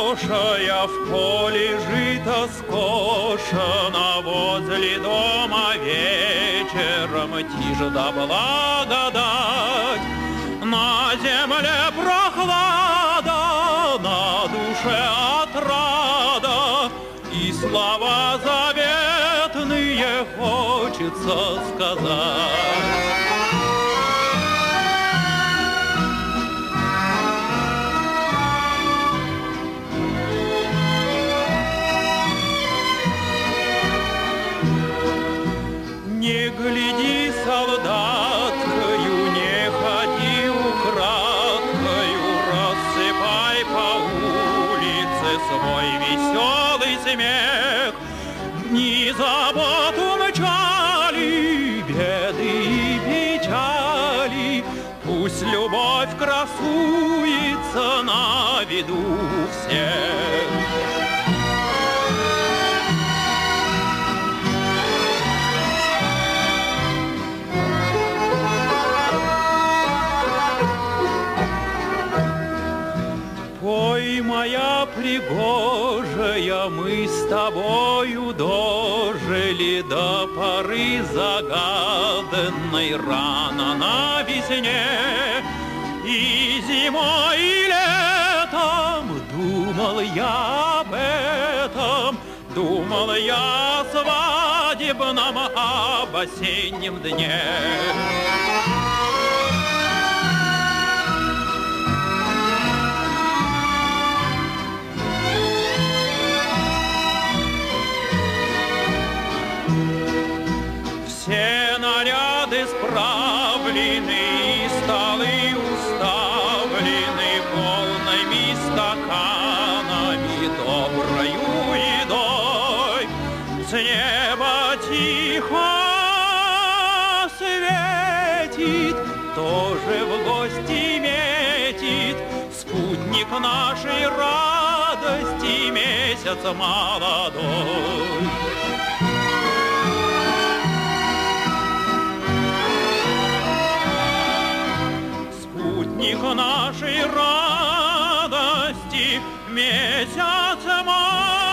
хорошая, в поле жито скошено, возле дома вечером тишь да благодать. На земле прохлада, на душе отрада, и слова заветные хочется сказать. Не гляди солдаткою, не ходи украдкою, рассыпай по улице свой веселый смех. Дни забот умчали, беды и печали, пусть любовь красуется на виду всех. Пой, моя пригожая, мы с тобою дожили до поры загаданной рано на весне. И зимой, и летом думал я об этом, думал я о свадебном, об осеннем дне. Все наряды справлены, и столы уставлены полными стаканами, доброю едой. С неба тихо светит, тоже в гости метит спутник нашей радости, месяц молодой. Спутник нашей радости, месяц молодой.